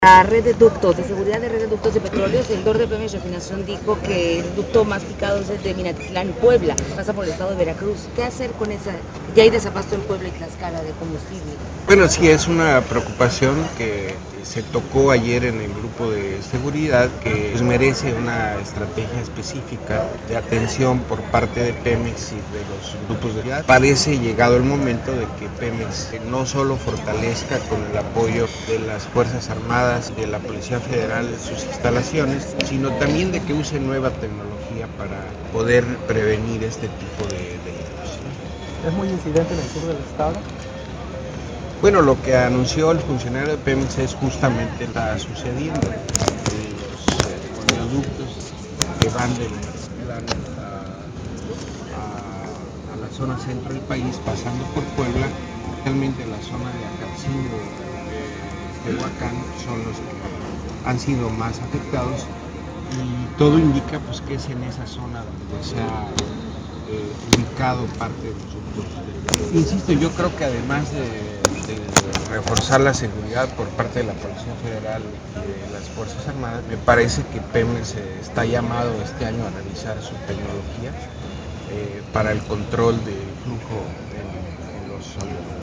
La red de ductos, de seguridad de red de ductos de petróleo, el sector de Pemex Refinación dijo que el ducto más picado es el de Minatitlán y Puebla, pasa por el estado de Veracruz. ¿Qué hacer con esa? Ya hay desabasto en Puebla y Tlaxcala de combustible. Bueno, sí, es una preocupación que se tocó ayer en el grupo de seguridad, que pues, merece una estrategia específica de atención por parte de Pemex y de los grupos de seguridad. Parece llegado el momento de que Pemex no solo fortalezca con el apoyo de las Fuerzas Armadas, de la Policía Federal, sus instalaciones, sino también de que use nueva tecnología para poder prevenir este tipo de delitos. Es muy incidente en el sur del estado. Bueno, lo que anunció el funcionario de Pemex es justamente está sucediendo. Los oleoductos que van de Minatitlán a la zona centro del país, pasando por Puebla, realmente la zona de Acatzingo, Tehuacán, son los que han sido más afectados y todo indica pues que es en esa zona donde se ha ubicado parte de los ductos. Insisto, yo creo que además de reforzar la seguridad por parte de la Policía Federal y de las Fuerzas Armadas, me parece que Pemex está llamado este año a revisar su tecnología para el control del flujo en los oleoductos.